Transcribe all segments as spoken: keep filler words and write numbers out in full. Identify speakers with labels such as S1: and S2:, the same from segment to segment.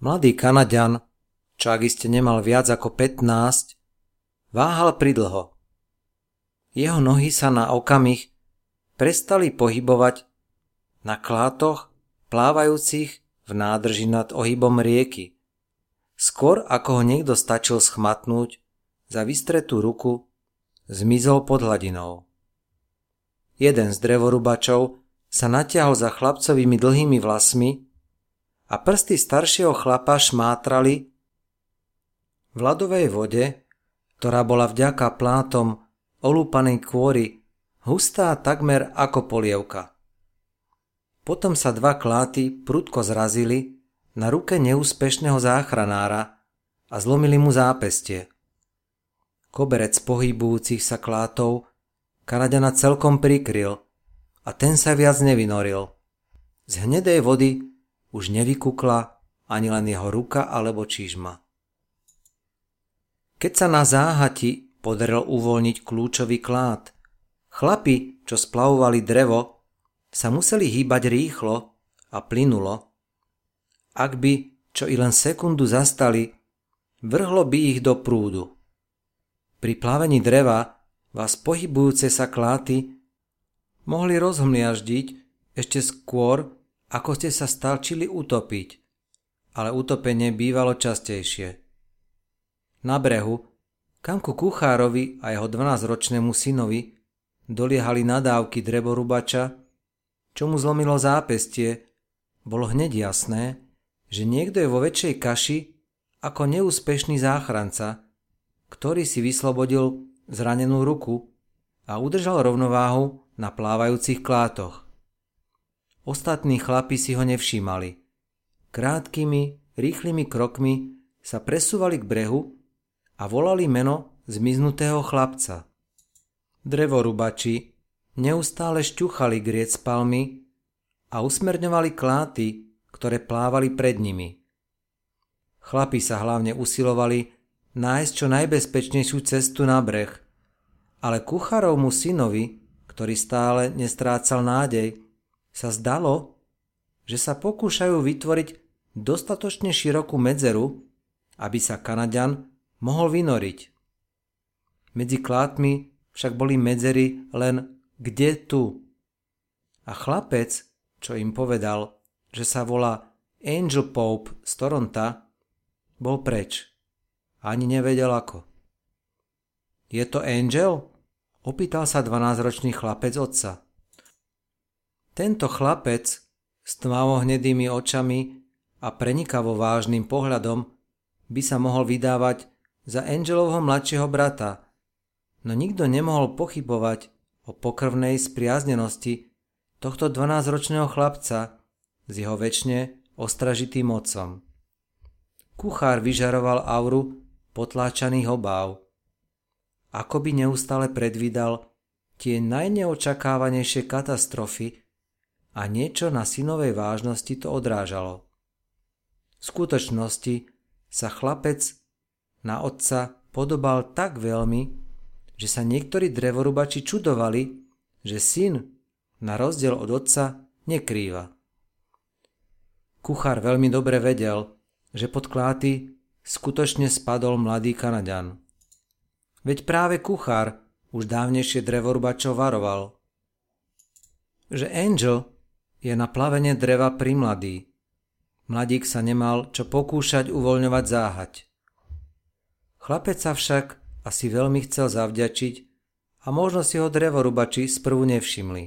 S1: Mladý Kanaďan, čo ak iste nemal viac ako pätnásť, váhal pridlho. Jeho nohy sa na okamih prestali pohybovať na klátoch plávajúcich v nádrži nad ohybom rieky. Skôr ako ho niekto stačil schmatnúť, za vystretú ruku zmizol pod hladinou. Jeden z drevorubačov sa natiahol za chlapcovými dlhými vlasmi a prsty staršieho chlapa šmátrali v ľadovej vode, ktorá bola vďaka plátom olúpanej kôry hustá takmer ako polievka. Potom sa dva kláty prudko zrazili na ruke neúspešného záchranára a zlomili mu zápestie. Koberec pohybujúcich sa klátov Kanaďana celkom prikryl a ten sa viac nevynoril. Z hnedej vody už nevykukla ani len jeho ruka alebo čižma. Keď sa na záhati podarilo uvoľniť kľúčový klát, chlapi, čo splavovali drevo, sa museli hýbať rýchlo a plynulo. Ak by čo i len sekundu zastali, vrhlo by ich do prúdu. Pri plavení dreva vás pohybujúce sa kláty mohli rozhmliaždiť ešte skôr, ako ste sa stalčili utopiť, ale utopenie bývalo častejšie. Na brehu, kam ku kuchárovi a jeho dvanásťročnému synovi doliehali nadávky drevorubača, čo mu zlomilo zápestie, bolo hneď jasné, že niekto je vo väčšej kaši ako neúspešný záchranca, ktorý si vyslobodil zranenú ruku a udržal rovnováhu na plávajúcich klátoch. Ostatní chlapi si ho nevšímali. Krátkými, rýchlymi krokmi sa presúvali k brehu a volali meno zmiznutého chlapca. Drevorubači neustále šťuchali griec palmy a usmerňovali kláty, ktoré plávali pred nimi. Chlapi sa hlavne usilovali nájsť čo najbezpečnejšiu cestu na breh, ale kuchárovmu synovi, ktorý stále nestrácal nádej, sa zdalo, že sa pokúšajú vytvoriť dostatočne širokú medzeru, aby sa Kanaďan mohol vynoriť. Medzi klátmi však boli medzery len kde tu. A chlapec, čo im povedal, že sa volá Angel Pope z Toronta, bol preč. Ani nevedel ako. Je to Angel? Opýtal sa dvanásťročný chlapec otca. Tento chlapec s tmavo-hnedými očami a prenikavo vážnym pohľadom by sa mohol vydávať za Angelovho mladšieho brata, no nikto nemohol pochybovať o pokrvnej spriaznenosti tohto dvanásťročného chlapca s jeho večne ostražitým otcom. Kuchár vyžaroval auru potláčaných obáv. Ako by neustále predvídal tie najneočakávanejšie katastrofy a niečo na synovej vážnosti to odrážalo. V skutočnosti sa chlapec na otca podobal tak veľmi, že sa niektorí drevorubači čudovali, že syn, na rozdiel od otca, nekrýva. Kuchár veľmi dobre vedel, že pod kláty skutočne spadol mladý Kanaďan. Veď práve kuchár už dávnejšie drevorubačov varoval, že Angel je na plavenie dreva primladý. Mladík sa nemal čo pokúšať uvoľňovať záhať. Chlapec sa však asi veľmi chcel zavďačiť a možno si ho drevorubači sprvu nevšimli.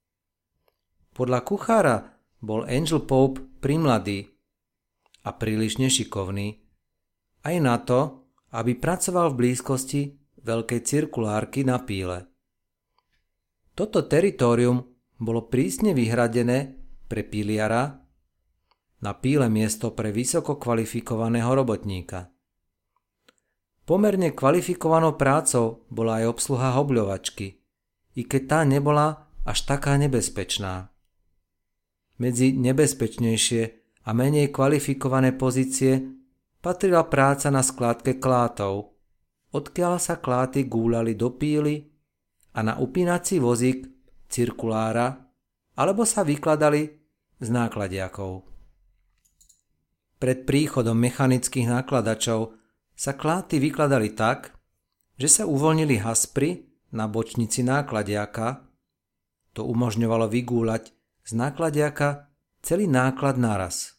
S1: Podľa kuchára bol Angel Pope primladý a príliš nešikovný aj na to, aby pracoval v blízkosti veľkej cirkulárky na píle. Toto teritórium bolo prísne vyhradené pre píliara, na píle miesto pre vysoko kvalifikovaného robotníka. Pomerne kvalifikovanou prácou bola aj obsluha hobľovačky, i keď tá nebola až taká nebezpečná. Medzi nebezpečnejšie a menej kvalifikované pozície patrila práca na skládke klátov, odkiaľ sa kláty gúľali do píly a na upínací vozík cirkulára alebo sa vykladali z nákladiakov. pred príchodom mechanických nakladačov sa kláty vykladali tak, že sa uvoľnili haspry na bočnici nákladiaka. To umožňovalo vygúľať z nákladiaka celý náklad naraz.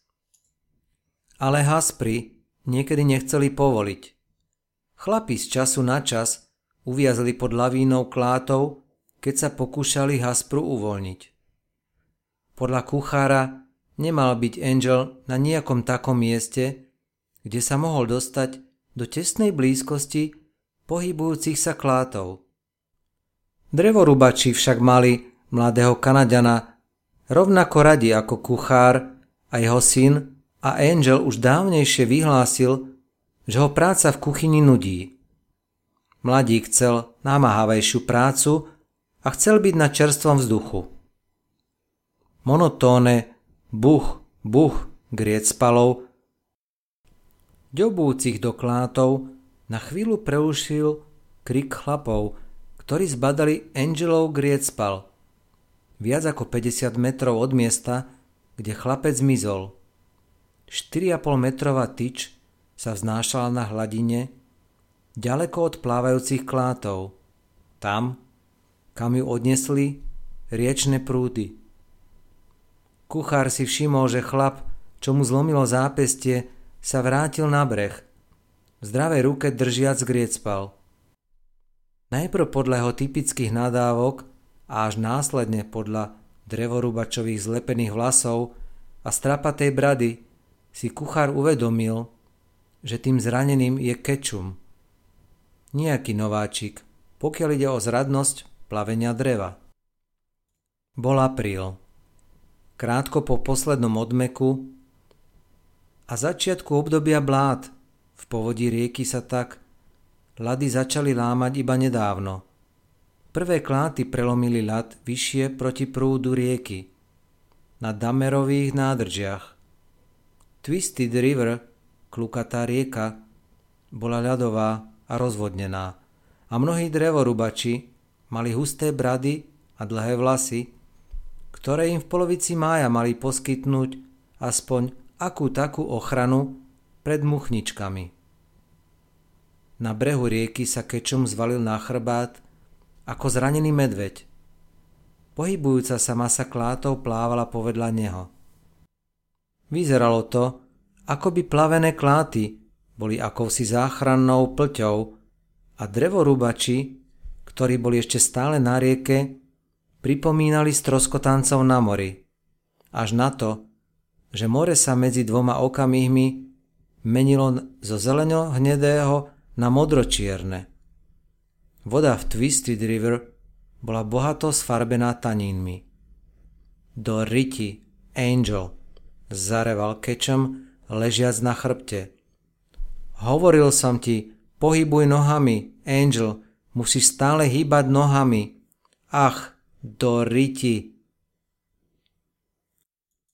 S1: Ale haspry niekedy nechceli povoliť. Chlapi z času na čas uviazli pod lavínou klátov, keď sa pokúšali haspru uvoľniť. Podľa kuchára nemal byť Angel na nejakom takom mieste, kde sa mohol dostať do tesnej blízkosti pohybujúcich sa klátov. Drevorubači však mali mladého Kanaďana rovnako radi ako kuchár a jeho syn a Angel už dávnejšie vyhlásil, že ho práca v kuchyni nudí. Mladík chcel namáhavejšiu prácu a chcel byť na čerstvom vzduchu. Monotónne buch, buch griec spalov, ďobúcich do klátov, na chvíľu preušil krik chlapov, ktorí zbadali Angelov griecpal. Viac ako päťdesiat metrov od miesta, kde chlapec zmizol. štyri a pol metrová tyč sa vznášala na hladine, ďaleko od plávajúcich klátov. Tam, kam ju odnesli riečne prúdy. Kuchár si všimol, že chlap, čo mu zlomilo zápestie, sa vrátil na breh, v zdravej ruke držiac griecpal. Najprv podľa jeho typických nadávok a až následne podľa drevorubačových zlepených vlasov a strapatej brady si kuchár uvedomil, že tým zraneným je Kečum. Nijaký nováčik, pokiaľ ide o zradnosť plavenia dreva. Bol apríl. Krátko po poslednom odmeku a začiatku obdobia blád v povodí rieky sa tak ľady začali lámať iba nedávno. Prvé kláty prelomili ľad vyššie proti prúdu rieky na damerových nádržiach. Twisted River, klukatá rieka, bola ľadová a rozvodnená a mnohí drevorubači mali husté brady a dlhé vlasy, ktoré im v polovici mája mali poskytnúť aspoň akú takú ochranu pred muchničkami. Na brehu rieky sa Kečum zvalil na chrbát ako zranený medveď. Pohybujúca sa masa klátov plávala povedľa neho. Vyzeralo to, ako by plavené kláty boli akousi záchrannou plťou a drevorubači, ktorí boli ešte stále na rieke, pripomínali stroskotancov na mori. Až na to, že more sa medzi dvoma okamihmi menilo zo zeleno-hnedého na modročierne. Voda v Twisted River bola bohato sfarbená tanínmi. Do riti, Angel, zareval Kečum, ležiac na chrbte. Hovoril som ti, pohybuj nohami, Angel, musíš stále hýbať nohami. Ach, do riti.